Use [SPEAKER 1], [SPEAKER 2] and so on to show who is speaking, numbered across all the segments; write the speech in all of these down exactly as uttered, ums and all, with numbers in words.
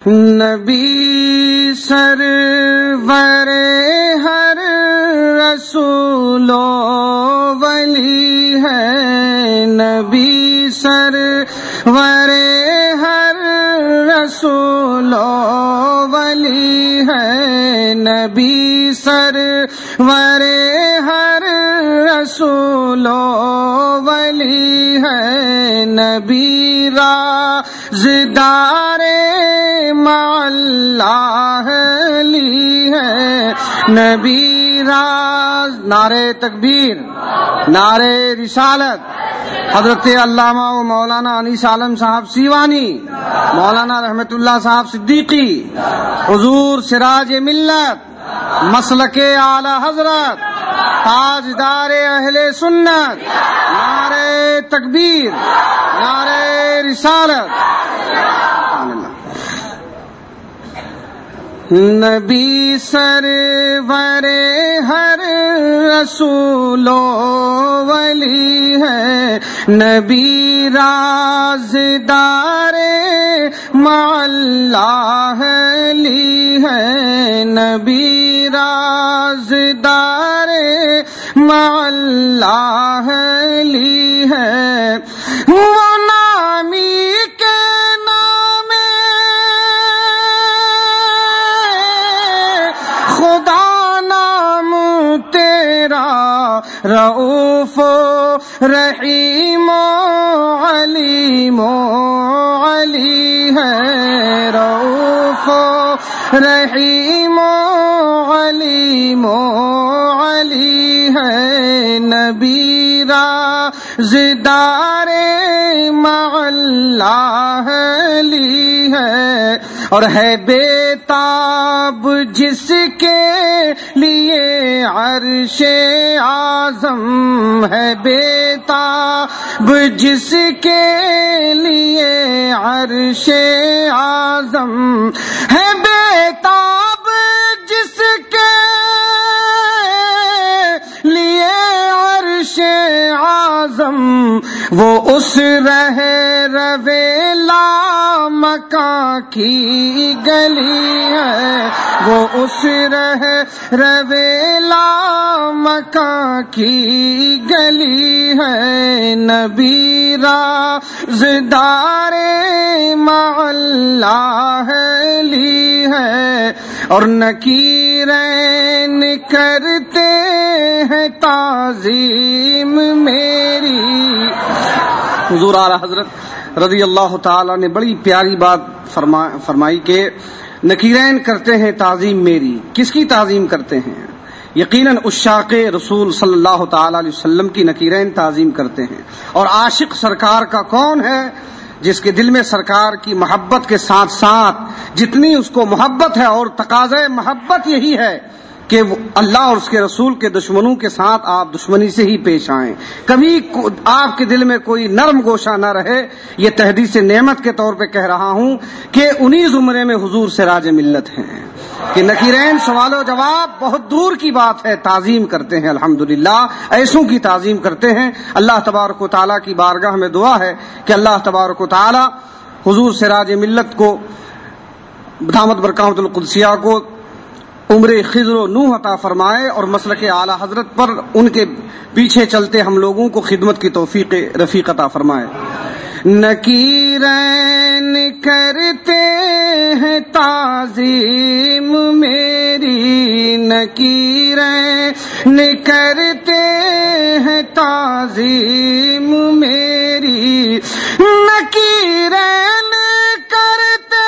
[SPEAKER 1] نبی سرور ہر رسول و ولی ہے، نبی سرور ہر رسول و ولی ہے، نبی سرور ہر رسول و ولی ہے، نبی رازدار مع اللہ علی ہے، نبی راز۔ نعرہ تکبیر، نعرہ رسالت۔ حضرت علامہ و مولانا انیس عالم صاحب سیوانی، مولانا رحمت اللہ صاحب صدیقی، حضور سراج ملت، مسلک اعلی حضرت، تاجدار اہل سنت، نعرہ تکبیر، نعرہ رسالت۔ نبی سرور ہر رسول و ولی ہے، نبی رازدار مع اللہ علی ہے، نبی رازدار مع اللہ علی ہے، وہ نامی کے نام خدا نام تیرا رؤوف رحیم علیم علی ہے، رؤوف رحیم علیم علی ہے، نبی رازدار مع اللہ علی ہے، اور ہے بیتاب جس کے لیے عرش اعظم، ہے بیتاب جس کے لیے عرش اعظم، ہے بیتاب جس کے لیے عرش اعظم، وہ اس رہ روے لا مکان کی گلی ہے، وہ اس رہ روے لا مکان کی گلی ہے، نبی رازدار مع اللہ علی ہے، اور نکیرین کرتے ہیں تعظیم میری۔ حضور اعلی حضرت رضی اللہ تعالی نے بڑی پیاری بات فرمائی کہ نکیرین کرتے ہیں تعظیم میری۔ کس کی تعظیم کرتے ہیں؟ یقیناً عشاق رسول صلی اللہ تعالی علیہ وسلم کی نکیرین تعظیم کرتے ہیں۔ اور عاشق سرکار کا کون ہے؟ جس کے دل میں سرکار کی محبت کے ساتھ ساتھ جتنی اس کو محبت ہے، اور تقاضۂ محبت یہی ہے کہ اللہ اور اس کے رسول کے دشمنوں کے ساتھ آپ دشمنی سے ہی پیش آئیں، کبھی آپ کے دل میں کوئی نرم گوشہ نہ رہے۔ یہ تحدیث نعمت کے طور پہ کہہ رہا ہوں کہ انہی زمرے میں حضور سراج ملت ہیں کہ نکیرین سوال و جواب بہت دور کی بات ہے، تعظیم کرتے ہیں، الحمدللہ ایسوں کی تعظیم کرتے ہیں۔ اللہ تبارک و تعالیٰ کی بارگاہ میں دعا ہے کہ اللہ تبارک و تعالیٰ حضور سراج ملت کو، دامت برکات القدسیہ کو عمر خضر و نوح عطا فرمائے، اور مسلک اعلی حضرت پر ان کے پیچھے چلتے ہم لوگوں کو خدمت کی توفیق رفیق عطا فرمائے۔ نکیرین کرتے ہیں تعظیم میری، نکیرین کرتے ہیں تعظیم میری، نکیرین کرتے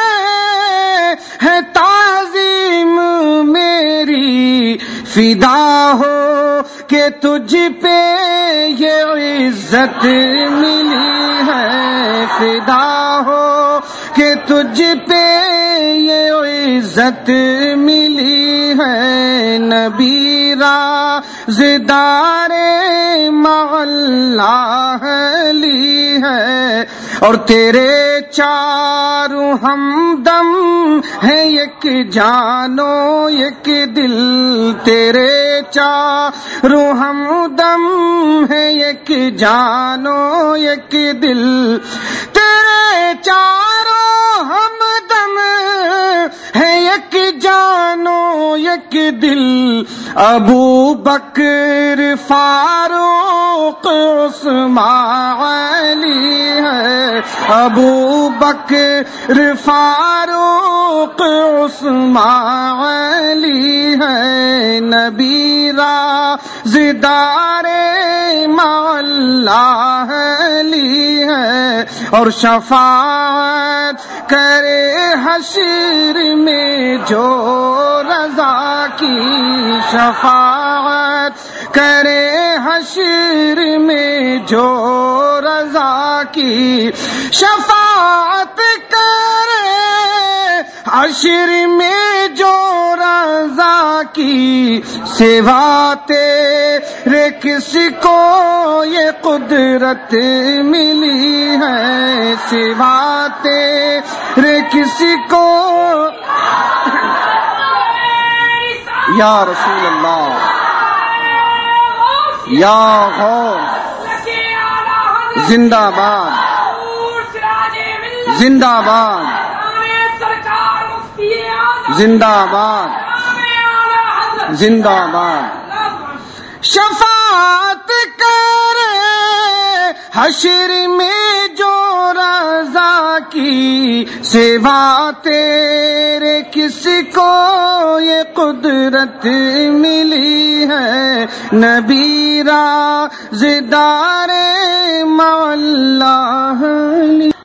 [SPEAKER 1] ہیں تعظیم میری، فدا ہو کہ تجھ پہ یہ عزت ملی ہے، فدا ہو کہ تجھ پہ یہ عزت ملی ہے، نبی رازدار مع اللہ علی ہے، اور تیرے چاروں ہمدم ہے یک جانو یک دل، تیرے چاروں ہمدم ہے یک جانو یک دل، تیرے چاروں ہمدم جانو یک دل ابو بکر فاروق عثمان علی ہے، ابو بکر فاروق عثمان علی ہے، نبی رازدار اللہ علی ہے، اور شفاعت کرے حشر میں جو رضا کی، شفاعت کرے حشر میں جو رضا کی، شفاعت کرے حشر میں جو رضا کی، سوا تیرے کس کو یہ قدرت ملی ہے، سوا تیرے کس کو یا رسول اللہ یا غوث زندہ باد زندہ باد زندہ باد زندہ باد، شفاعت کرے حشر میں جو رضا کی، سوا تیرے کس کو یہ قدرت ملی ہے، نبی رازدار اللہ